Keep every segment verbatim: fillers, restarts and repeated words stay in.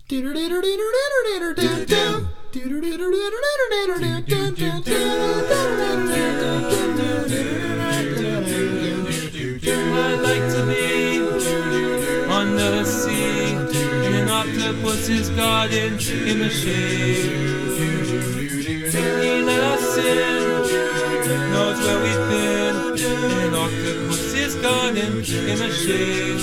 like to be under the sea, in an octopus's garden in the shade. He let us in, knows where we've been, in an octopus's garden in the shade.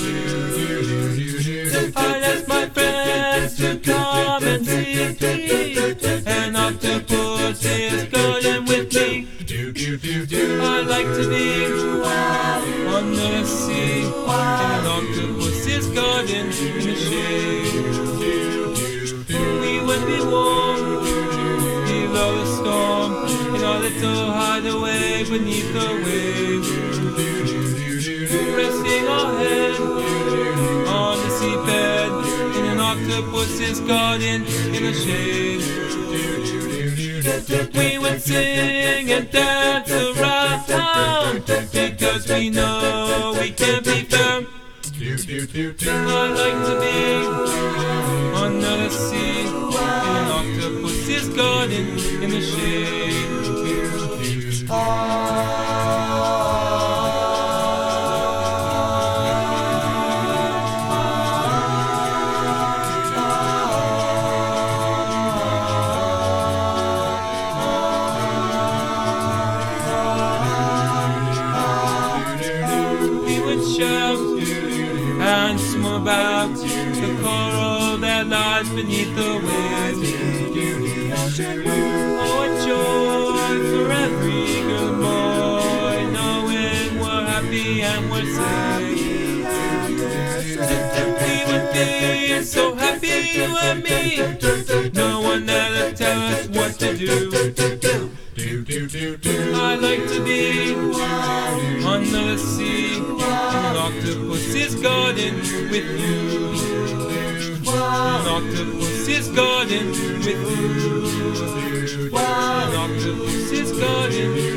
I asked my friends to come and see an octopus's garden with me. I like to be under the sea, in an octopus's garden in the shade. We would be warm below the storm, in our little hideaway beneath the waves, resting our head on the seabed, in an octopus's garden in the shade. We would sing and dance around, because we know we can't be found. I like to be under the sea, in an octopus's garden in the shade. Shout and swim about the coral that lies beneath the waves. Oh, a joy for every girl and boy, knowing we're happy and we're safe. We would be so happy, you and me, no one ever tell us what to do. I like to be under the sea, in an octopus's garden with you. An octopus's garden with you. An octopus's garden.